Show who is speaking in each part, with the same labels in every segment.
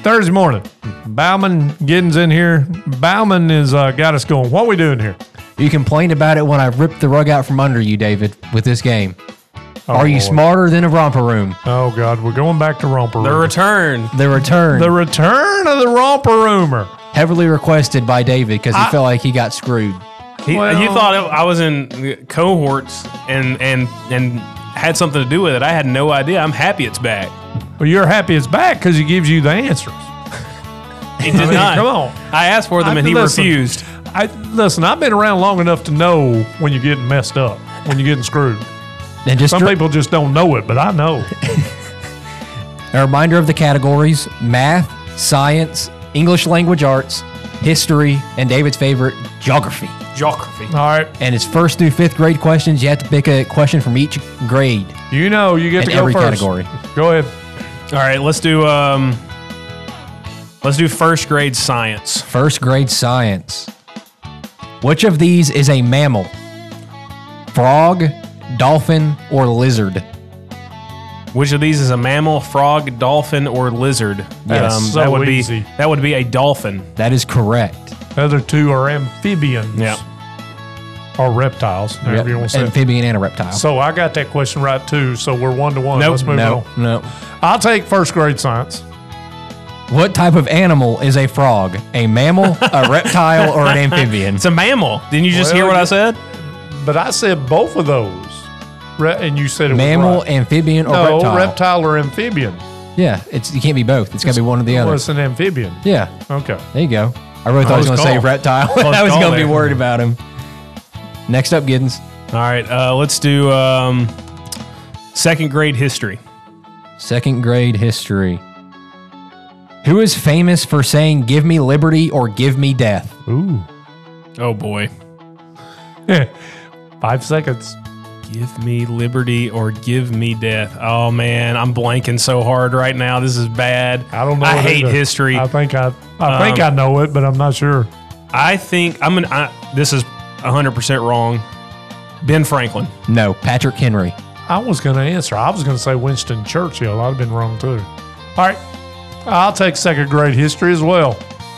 Speaker 1: Thursday morning. Bauman Giddens in here. Bauman has got us going. What are we doing here?
Speaker 2: You complained about it when I ripped the rug out from under you, David, with this game.
Speaker 1: Oh,
Speaker 2: Are you
Speaker 1: Lord.
Speaker 2: smarter than a romper room?
Speaker 1: Oh, God. We're going back to Romper Room.
Speaker 3: The return.
Speaker 2: The return.
Speaker 1: The return of the Romper Roomer.
Speaker 2: Heavily requested by David because he felt like he got screwed.
Speaker 3: You
Speaker 1: Well-
Speaker 3: thought I was in cohorts and had something to do with it. I had no idea. I'm happy it's back.
Speaker 1: Well, you're happy it's back because he gives you the answers.
Speaker 3: He did not.
Speaker 1: Come on.
Speaker 3: I asked for them and he
Speaker 1: Listen,
Speaker 3: refused.
Speaker 1: Listen, I've been around long enough to know when you're getting messed up, when you're getting screwed.
Speaker 2: And just
Speaker 1: Some people just don't know it, but I know.
Speaker 2: a reminder of the categories: math, science, English language arts, history, and David's favorite, geography.
Speaker 3: Geography.
Speaker 1: All right.
Speaker 2: And it's 1st through 5th grade questions. You have to pick a question from each grade
Speaker 1: You know, you get
Speaker 2: in
Speaker 1: to go
Speaker 2: every
Speaker 1: first.
Speaker 2: category.
Speaker 1: Go ahead.
Speaker 3: All right, let's do first grade science.
Speaker 2: 1st grade science. Which of these is a mammal? Frog, dolphin, or lizard?
Speaker 3: Which of these is a mammal, frog, dolphin, or lizard?
Speaker 2: Yes.
Speaker 1: So
Speaker 3: that would
Speaker 1: easy.
Speaker 3: that would be a dolphin.
Speaker 2: That is correct.
Speaker 1: The other two are amphibians.
Speaker 3: Yeah.
Speaker 1: Or reptiles, however you want to say it.
Speaker 2: Amphibian and a reptile.
Speaker 1: So I got that question right, too. So we're 1-1.
Speaker 3: Nope.
Speaker 1: Let's move
Speaker 2: no,
Speaker 1: on.
Speaker 2: no.
Speaker 1: I'll take first grade science.
Speaker 2: What type of animal is a frog? A mammal, a reptile, or an amphibian?
Speaker 3: It's a mammal. Didn't you just
Speaker 1: Well,
Speaker 3: hear what I
Speaker 1: you-
Speaker 3: said?
Speaker 1: But I said both of those. And you said it
Speaker 2: Mammal,
Speaker 1: was right.
Speaker 2: amphibian, or
Speaker 1: No,
Speaker 2: reptile?
Speaker 1: reptile or amphibian.
Speaker 2: Yeah, you can't be both. It's got to be one or the
Speaker 1: Well,
Speaker 2: other.
Speaker 1: it's an amphibian.
Speaker 2: Yeah,
Speaker 1: Okay.
Speaker 2: there you go. I really thought I was
Speaker 3: Close
Speaker 2: going to say
Speaker 3: call.
Speaker 2: reptile.
Speaker 3: Close
Speaker 2: I was
Speaker 3: call
Speaker 2: going to be
Speaker 3: there.
Speaker 2: worried about him. Next up, Giddens.
Speaker 3: All right, let's do 2nd grade history.
Speaker 2: 2nd grade history. Who is famous for saying, "Give me liberty" or "Give me death"?
Speaker 1: Ooh.
Speaker 3: Oh boy.
Speaker 1: 5 seconds.
Speaker 3: Give me liberty or give me death. Oh man, I'm blanking so hard right now. This is bad.
Speaker 1: I don't know.
Speaker 3: I
Speaker 1: it
Speaker 3: hate
Speaker 1: either.
Speaker 3: history.
Speaker 1: I think I know it, but I'm not sure.
Speaker 3: I think this is 100% wrong. Ben Franklin.
Speaker 2: No, Patrick Henry.
Speaker 1: I was going to answer. I was going to say Winston Churchill. I'd have been wrong too. All right. I'll take 2nd grade history as well.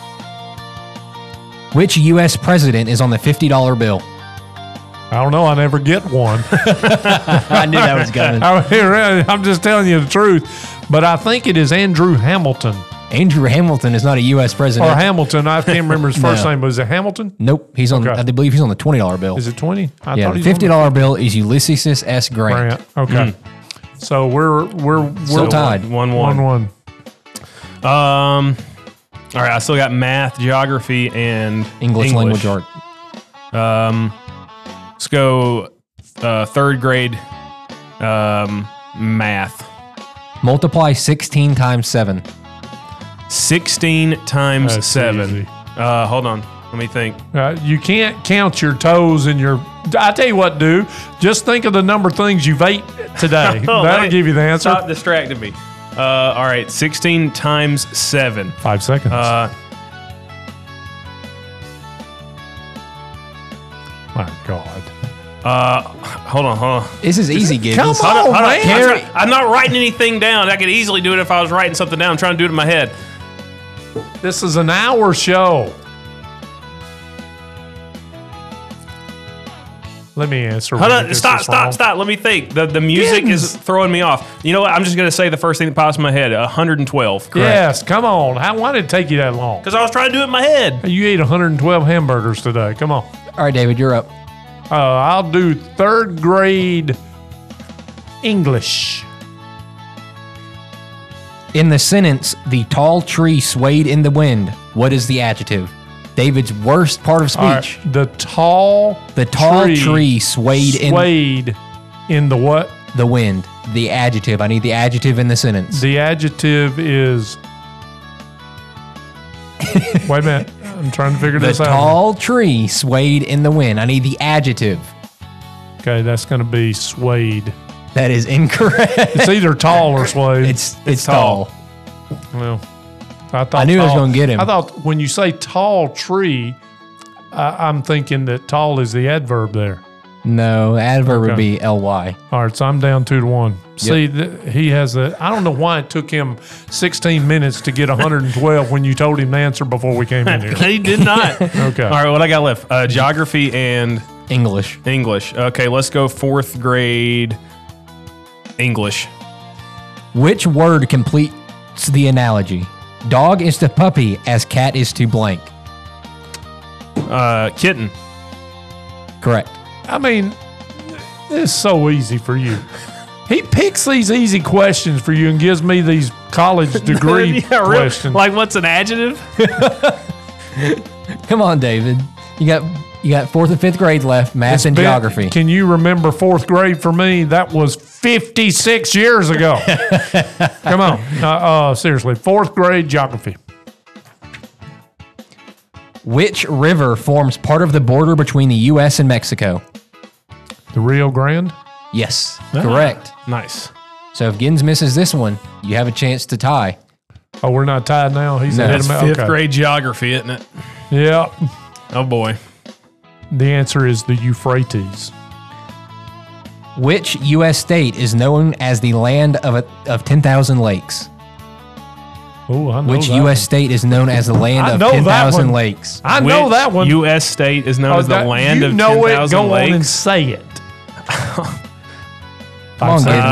Speaker 2: Which U.S. president is on the $50 bill?
Speaker 1: I don't know. I never get one.
Speaker 2: I knew that was coming.
Speaker 1: I'm just telling you the truth. But I think it is Andrew Hamilton.
Speaker 2: Andrew Hamilton is not a U.S. president.
Speaker 1: Or Hamilton. I can't remember his first
Speaker 2: No.
Speaker 1: name. Was it Hamilton?
Speaker 2: Nope, he's on.
Speaker 1: Okay.
Speaker 2: I believe he's on the $20 bill.
Speaker 1: Is it 20? I
Speaker 2: Yeah,
Speaker 1: thought
Speaker 2: the
Speaker 1: he was on
Speaker 2: $50 bill is Ulysses S. Grant.
Speaker 1: Grant. Okay. So we're
Speaker 2: Still tied.
Speaker 3: 1-1.
Speaker 1: 1-1.
Speaker 3: All right, I still got math, geography, and
Speaker 2: English language art.
Speaker 3: Let's go 3rd grade math.
Speaker 2: Multiply 16 times 7.
Speaker 3: 16 times
Speaker 1: That's
Speaker 3: 7.
Speaker 1: easy.
Speaker 3: Hold on. Let me think.
Speaker 1: You can't count your toes and your. I tell you what, do just think of the number of things you've ate today. That'll give you the answer.
Speaker 3: Stop distracting me. All right, 16 times 7.
Speaker 1: 5 seconds. My God.
Speaker 3: Hold on.
Speaker 2: This is easy, Gibbs.
Speaker 1: Come
Speaker 3: Hold on,
Speaker 1: on,
Speaker 3: hold on.
Speaker 1: man.
Speaker 3: I'm not writing anything down. I could easily do it if I was writing something down. I'm trying to do it in my head.
Speaker 1: This is an hour show. Let me answer.
Speaker 3: Hold
Speaker 1: when
Speaker 3: on.
Speaker 1: you get
Speaker 3: Stop.
Speaker 1: this wrong.
Speaker 3: Let me think. The music is throwing me off. You know what? I'm just going to say the first thing that pops in my head. 112. Correct.
Speaker 1: Yes, come on. Why did it take you that long?
Speaker 3: Because I was trying to do it in my head.
Speaker 1: You ate 112 hamburgers today. Come on.
Speaker 2: All right, David, you're up.
Speaker 1: I'll do 3rd grade English.
Speaker 2: In the sentence, "the tall tree swayed in the wind," what is the adjective? David's worst part of speech.
Speaker 1: All right, the tall
Speaker 2: tree swayed
Speaker 1: in the what?
Speaker 2: the wind. The adjective. I need the adjective in the sentence.
Speaker 1: The adjective is. Wait a minute. I'm trying to figure
Speaker 2: The
Speaker 1: this out.
Speaker 2: tall tree swayed in the wind. I need the adjective.
Speaker 1: Okay, that's going to be swayed.
Speaker 2: That is incorrect.
Speaker 1: It's either tall or swayed.
Speaker 2: It's tall.
Speaker 1: Well, thought
Speaker 2: I knew I was
Speaker 1: tall-
Speaker 2: gonna get him.
Speaker 1: I thought when you say tall tree, I'm thinking that tall is the adverb there.
Speaker 2: No, adverb would
Speaker 1: Okay.
Speaker 2: be ly.
Speaker 1: All right, so I'm down 2-1. See, he has a. I don't know why it took him 16 minutes to get 112 when you told him the answer before we came in here.
Speaker 3: He did not.
Speaker 1: Okay.
Speaker 3: All right, what I got left? Geography and
Speaker 2: English.
Speaker 3: English. Okay, let's go 4th grade English.
Speaker 2: Which word completes the analogy? Dog is to puppy as cat is to blank.
Speaker 3: Kitten.
Speaker 2: Correct.
Speaker 1: I mean, it's so easy for you. He picks these easy questions for you and gives me these college degree questions.
Speaker 3: Like, what's an adjective?
Speaker 2: Come on, David. You got 4th and 5th grade left, math and geography.
Speaker 1: Can you remember 4th grade for me? That was 56 years ago. Come on. Seriously, 4th grade geography.
Speaker 2: Which river forms part of the border between the U.S. and Mexico?
Speaker 1: The Rio Grande?
Speaker 2: Yes, correct.
Speaker 3: Nice.
Speaker 2: So if Gins misses this one, you have a chance to tie.
Speaker 1: Oh, we're not tied now? He's
Speaker 2: No.
Speaker 1: ahead of
Speaker 3: That's
Speaker 1: me?
Speaker 3: 5th
Speaker 1: Okay.
Speaker 3: grade geography, isn't it?
Speaker 1: Yeah.
Speaker 3: Oh, boy.
Speaker 1: The answer is the Euphrates.
Speaker 2: Which U.S. state is known as the land of 10,000 lakes?
Speaker 1: Oh, I know
Speaker 2: Which
Speaker 1: that
Speaker 2: U.S. state is known as the land
Speaker 1: I
Speaker 2: of
Speaker 1: know that
Speaker 2: 10,000
Speaker 1: one.
Speaker 2: lakes?
Speaker 1: I know
Speaker 3: Which
Speaker 1: that one.
Speaker 3: U.S. state is known as the
Speaker 1: that-
Speaker 3: land
Speaker 1: you
Speaker 3: of
Speaker 1: know
Speaker 3: 10,000
Speaker 1: it. Go
Speaker 3: lakes.
Speaker 1: on and say it.
Speaker 2: Come on, Gins.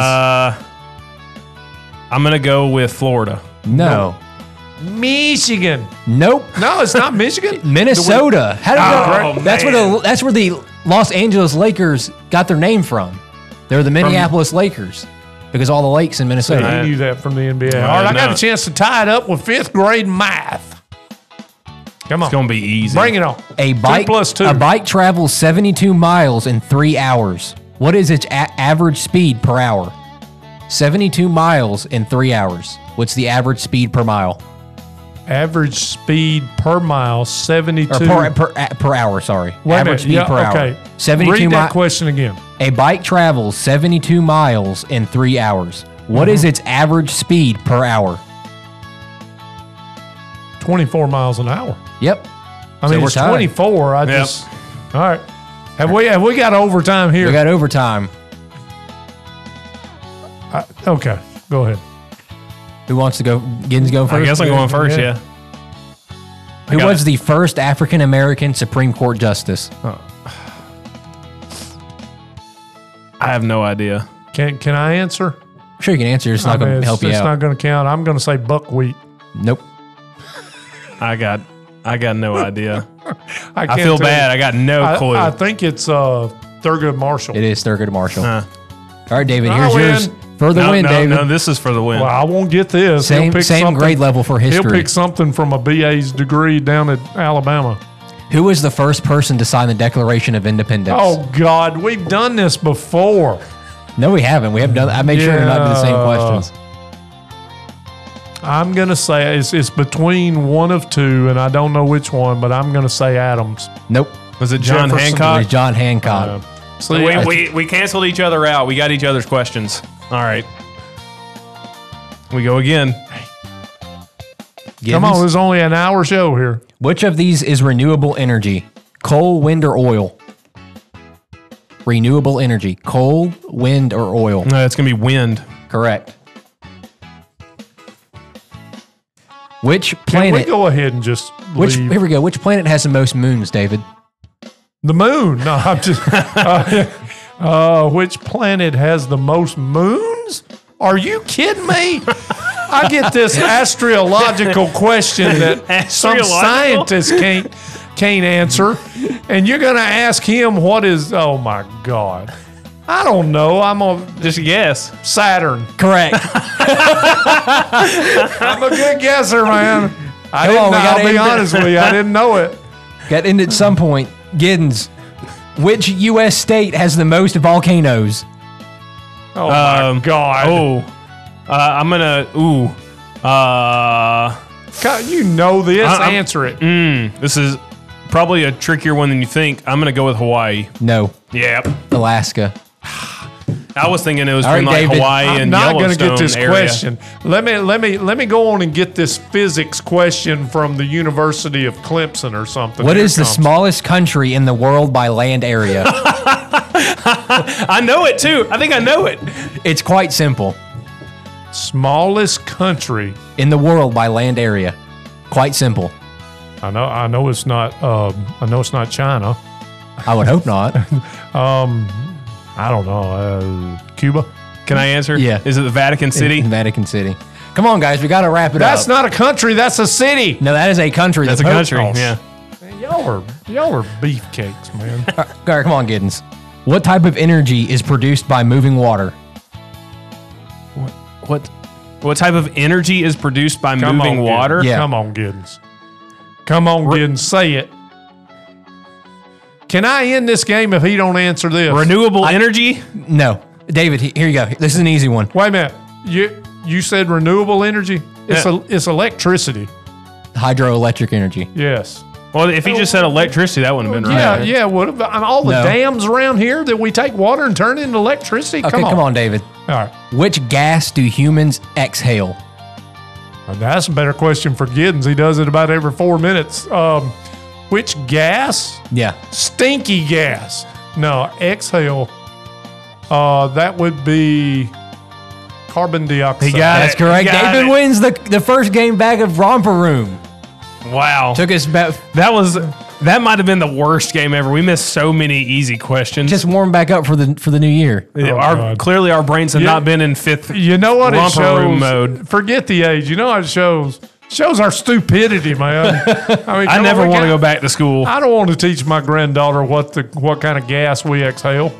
Speaker 3: I'm going to go with Florida.
Speaker 2: No.
Speaker 1: Michigan.
Speaker 2: Nope.
Speaker 1: No, it's not Michigan.
Speaker 2: Minnesota. How did
Speaker 3: Oh,
Speaker 2: that's where the Los Angeles Lakers got their name from. They're the Minneapolis Lakers because all the lakes in Minnesota.
Speaker 1: He knew that from the NBA.
Speaker 3: I
Speaker 1: All right, I got
Speaker 3: know.
Speaker 1: a chance to tie it up with 5th grade math. Come on.
Speaker 3: It's going to be easy.
Speaker 1: Bring it on.
Speaker 2: A bike
Speaker 1: 2 + 2.
Speaker 2: A bike travels 72 miles in 3 hours. What is its average speed per hour? 72 miles in 3 hours. What's the average speed per mile?
Speaker 1: Average speed per mile, 72.
Speaker 2: Or per hour, sorry.
Speaker 1: Wait a
Speaker 2: Average
Speaker 1: minute.
Speaker 2: speed per
Speaker 1: okay.
Speaker 2: hour. 72
Speaker 1: Read that
Speaker 2: miles.
Speaker 1: question again.
Speaker 2: A bike travels 72 miles in 3 hours. What is its average speed per hour?
Speaker 1: 24 miles an hour.
Speaker 2: Yep.
Speaker 1: I
Speaker 2: So
Speaker 1: mean,
Speaker 2: we're
Speaker 1: it's
Speaker 2: tied.
Speaker 1: 24. I just. All right. Have we got overtime here?
Speaker 2: We got overtime.
Speaker 1: Okay. Go ahead.
Speaker 2: Who wants to go? Gins go first?
Speaker 3: I guess I'm going first,
Speaker 1: Yeah.
Speaker 3: yeah.
Speaker 2: Who
Speaker 3: got
Speaker 2: was
Speaker 3: it.
Speaker 2: the first African American Supreme Court justice?
Speaker 3: I have no idea.
Speaker 1: Can I answer?
Speaker 2: I'm sure you can answer. It's not going to help you
Speaker 1: It's
Speaker 2: out.
Speaker 1: not going to count. I'm going to say buckwheat.
Speaker 2: Nope.
Speaker 3: I got no idea.
Speaker 1: I
Speaker 3: I feel bad. I got no clue.
Speaker 1: I think it's Thurgood Marshall.
Speaker 2: It is Thurgood Marshall.
Speaker 3: Huh.
Speaker 2: All right, David.
Speaker 1: I
Speaker 2: Here's yours
Speaker 1: win.
Speaker 2: for the win, David.
Speaker 3: No, this is for the win.
Speaker 1: Well, I won't get this. He'll
Speaker 2: Same
Speaker 1: pick
Speaker 2: same
Speaker 1: something-
Speaker 2: grade level for
Speaker 1: He'll
Speaker 2: history.
Speaker 1: pick something from a BA's degree down at Alabama.
Speaker 2: Who was the first person to sign the Declaration of Independence?
Speaker 1: Oh God, we've done this before.
Speaker 2: No, we haven't. We have done. I made sure to not do the same
Speaker 1: Yeah.
Speaker 2: questions.
Speaker 1: I'm gonna say it's between one of two, and I don't know which one, but I'm gonna say Adams.
Speaker 2: Nope.
Speaker 3: Was it John
Speaker 1: Jefferson.
Speaker 2: It
Speaker 3: Hancock?
Speaker 2: was John Hancock.
Speaker 1: See,
Speaker 3: We canceled each other out. We got each other's questions. All right. We go again.
Speaker 1: come on,
Speaker 2: Giddens?
Speaker 1: there's only an hour show here.
Speaker 2: Which of these is renewable energy? Coal, wind, or oil? Renewable energy. Coal, wind, or oil?
Speaker 3: No, it's going to be wind.
Speaker 2: Correct. Which
Speaker 1: Can we
Speaker 2: planet?
Speaker 1: go ahead and just leave?
Speaker 2: Here we go. Which planet has the most moons, David?
Speaker 1: The moon. No, I'm just. Which planet has the most moons? Are you kidding me? I get this astrological question that some
Speaker 3: Astrological?
Speaker 1: scientist can't answer, and you're going to ask him what is? Oh my God! I don't know. I'm on
Speaker 3: Just guess.
Speaker 1: Saturn.
Speaker 2: Correct.
Speaker 1: I'm a good guesser, man.
Speaker 2: Come on, we gotta
Speaker 1: I'll be
Speaker 2: end it.
Speaker 1: honest with you. I didn't know it.
Speaker 2: Got to end at some point. Giddens. Which U.S. state has the most volcanoes?
Speaker 1: Oh my God!
Speaker 3: Oh. I'm going to. Ooh.
Speaker 1: God, you know this.
Speaker 3: I'm-
Speaker 1: Answer it.
Speaker 3: This is probably a trickier one than you think. I'm going to go with Hawaii.
Speaker 2: No.
Speaker 3: Yep.
Speaker 2: Alaska.
Speaker 3: I was thinking it was
Speaker 2: All
Speaker 3: between
Speaker 2: right,
Speaker 3: like
Speaker 2: David.
Speaker 3: Hawaii
Speaker 1: I'm
Speaker 3: and
Speaker 1: not going to
Speaker 3: Yellowstone
Speaker 1: get this
Speaker 3: area.
Speaker 1: question. Let me go on and get this physics question from the University of Clemson or something.
Speaker 2: What
Speaker 1: Here
Speaker 2: is
Speaker 1: it
Speaker 2: the
Speaker 1: comes.
Speaker 2: smallest country in the world by land area?
Speaker 3: I know it too. I think I know it.
Speaker 2: It's quite simple.
Speaker 1: Smallest country.
Speaker 2: In the world by land area. Quite simple.
Speaker 1: I know it's not. I know it's not China.
Speaker 2: I would hope not.
Speaker 1: I don't know. Cuba.
Speaker 3: Can I answer?
Speaker 2: Yeah.
Speaker 3: Is it the Vatican City?
Speaker 2: In Vatican City. Come on, guys. We got to wrap it
Speaker 1: That's
Speaker 2: up.
Speaker 1: not a country. That's a city.
Speaker 2: No, that is a country.
Speaker 3: That's a
Speaker 2: The Pope-
Speaker 3: country.
Speaker 1: Oh,
Speaker 3: Yeah.
Speaker 1: Man, y'all are beefcakes, man.
Speaker 2: All right, come on, Giddens. What type of energy is produced by moving water?
Speaker 3: What type of energy is produced by
Speaker 1: Come
Speaker 3: moving
Speaker 1: on,
Speaker 3: water?
Speaker 1: Giddens.
Speaker 2: Yeah.
Speaker 1: Come on, Giddens. Come on, Giddens. Say it. Can I end this game if he don't answer this?
Speaker 3: Renewable energy?
Speaker 2: No. David, here you go. This is an easy one.
Speaker 1: Wait a minute. You said renewable energy? It's electricity.
Speaker 2: Hydroelectric energy.
Speaker 1: Yes.
Speaker 3: Well, if he just said electricity, that wouldn't have been right.
Speaker 1: Yeah. What about all the
Speaker 2: No.
Speaker 1: dams around here that we take water and turn into electricity?
Speaker 2: Okay, come on, David.
Speaker 1: All right.
Speaker 2: Which gas do humans exhale?
Speaker 1: That's a better question for Giddens. He does it about every 4 minutes. Which gas?
Speaker 2: Yeah.
Speaker 1: Stinky gas. No, exhale. That would be carbon dioxide.
Speaker 3: He got
Speaker 2: That's
Speaker 3: it.
Speaker 2: correct.
Speaker 3: You got
Speaker 2: David
Speaker 3: it.
Speaker 2: wins the first game back of Romper Room.
Speaker 3: Wow.
Speaker 2: Took us about
Speaker 3: That might have been the worst game ever. We missed so many easy questions.
Speaker 2: just warm back up for the new year.
Speaker 1: God.
Speaker 3: Clearly our brains have
Speaker 1: Yeah.
Speaker 3: not been in fifth.
Speaker 1: You know what it
Speaker 3: Romper
Speaker 1: shows?
Speaker 3: room mode.
Speaker 1: Forget the age. You know what it shows? Shows our stupidity, man. I mean,
Speaker 3: I
Speaker 1: come
Speaker 3: never
Speaker 1: on,
Speaker 3: want to go back to school.
Speaker 1: I don't want to teach my granddaughter what kind of gas we exhale.